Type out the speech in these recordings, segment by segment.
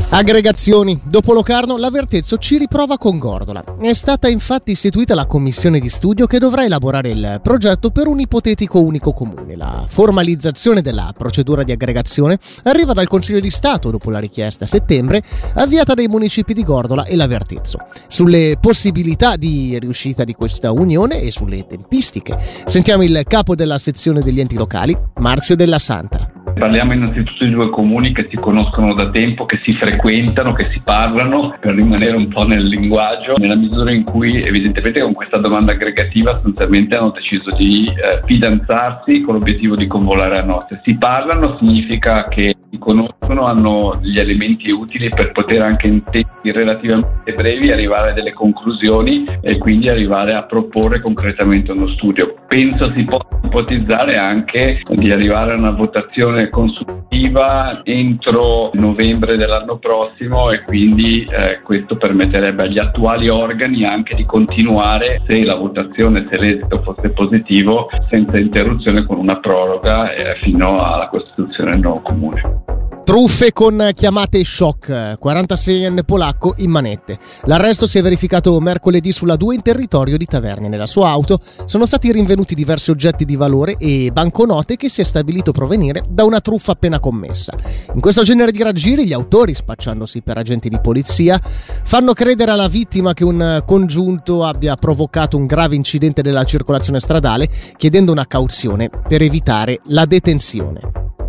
Aggregazioni. Dopo Locarno, l'Avertezzo ci riprova con Gordola. È stata infatti istituita la commissione di studio che dovrà elaborare il progetto per un ipotetico unico comune. La formalizzazione della procedura di aggregazione arriva dal Consiglio di Stato dopo la richiesta a settembre avviata dai municipi di Gordola e l'Avertezzo. Sulle possibilità di riuscita di questa unione e sulle tempistiche sentiamo il capo della sezione degli enti locali, Marzio Della Santa. Parliamo innanzitutto di due comuni che si conoscono da tempo, che si frequentano, che si parlano, per rimanere un po' nel linguaggio, nella misura in cui evidentemente con questa domanda aggregativa sostanzialmente hanno deciso di fidanzarsi con l'obiettivo di convolare a nozze. Si parlano significa che si conoscono, hanno gli elementi utili per poter anche in tempi relativamente brevi arrivare a delle conclusioni e quindi arrivare a proporre concretamente uno studio. Penso si possa ipotizzare anche di arrivare a una votazione consultiva entro novembre dell'anno prossimo e quindi questo permetterebbe agli attuali organi anche di continuare, se la votazione, se l'esito fosse positivo, senza interruzione con una proroga fino alla costituzione del nuovo comune. Truffe con chiamate shock, 46enne polacco in manette. L'arresto si è verificato mercoledì sulla 2 in territorio di Taverne. Nella sua auto sono stati rinvenuti diversi oggetti di valore e banconote che si è stabilito provenire da una truffa appena commessa. In questo genere di raggiri gli autori, spacciandosi per agenti di polizia, fanno credere alla vittima che un congiunto abbia provocato un grave incidente nella circolazione stradale, chiedendo una cauzione per evitare la detenzione.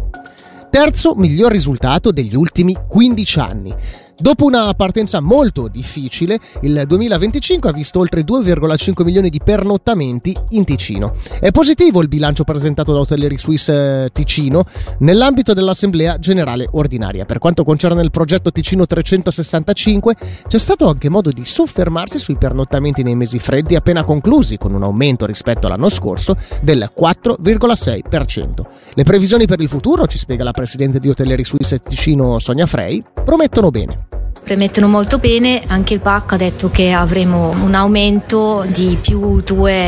Terzo miglior risultato degli ultimi 15 anni. Dopo una partenza molto difficile, il 2025 ha visto oltre 2,5 milioni di pernottamenti in Ticino. È positivo il bilancio presentato da Hotellerie Suisse Ticino nell'ambito dell'Assemblea Generale Ordinaria. Per quanto concerne il progetto Ticino 365, c'è stato anche modo di soffermarsi sui pernottamenti nei mesi freddi appena conclusi, con un aumento rispetto all'anno scorso del 4,6%. Le previsioni per il futuro, ci spiega la presidente di Hotellerie Suisse Ticino Sonia Frey, promettono bene. Premettono molto bene, anche il PAC ha detto che avremo un aumento di più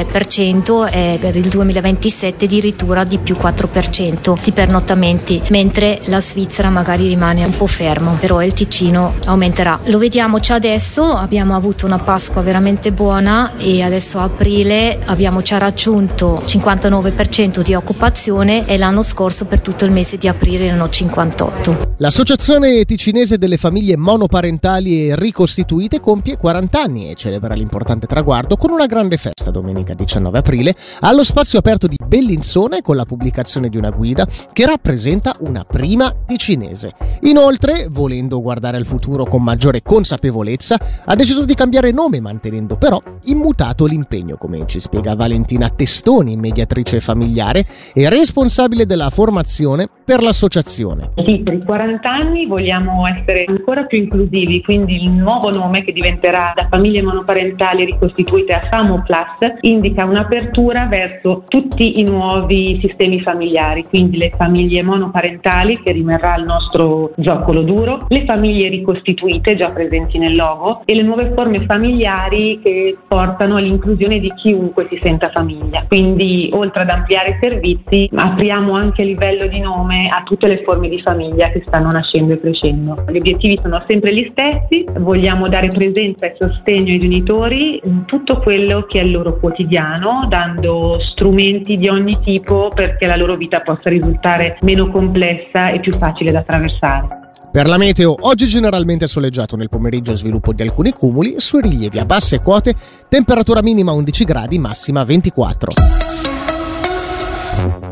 2% e per il 2027 addirittura di più 4% di pernottamenti, mentre la Svizzera magari rimane un po' fermo, però il Ticino aumenterà. Lo vediamo già adesso, abbiamo avuto una Pasqua veramente buona e adesso a aprile abbiamo già raggiunto 59% di occupazione e l'anno scorso per tutto il mese di aprile erano 58%. L'Associazione Ticinese delle Famiglie Monoparentali e ricostituite compie 40 anni e celebra l'importante traguardo con una grande festa domenica 19 aprile allo spazio aperto di Bellinzona con la pubblicazione di una guida che rappresenta una prima ticinese. Inoltre, volendo guardare al futuro con maggiore consapevolezza, ha deciso di cambiare nome mantenendo però immutato l'impegno, come ci spiega Valentina Testoni, mediatrice familiare e responsabile della formazione per l'associazione. Sì, per i 40 anni vogliamo essere ancora più inclusivi, quindi il nuovo nome che diventerà da famiglie monoparentali ricostituite a Famo Plus indica un'apertura verso tutti i nuovi sistemi familiari, quindi le famiglie monoparentali che rimarrà il nostro zoccolo duro, le famiglie ricostituite già presenti nel logo e le nuove forme familiari che portano all'inclusione di chiunque si senta famiglia. Quindi oltre ad ampliare i servizi apriamo anche a livello di nome a tutte le forme di famiglia che stanno nascendo e crescendo. Gli obiettivi sono sempre gli stessi, vogliamo dare presenza e sostegno ai genitori in tutto quello che è il loro quotidiano, dando strumenti di ogni tipo perché la loro vita possa risultare meno complessa e più facile da attraversare. Per la meteo, oggi generalmente soleggiato, nel pomeriggio sviluppo di alcuni cumuli, sui rilievi a basse quote, temperatura minima 11 gradi, massima 24.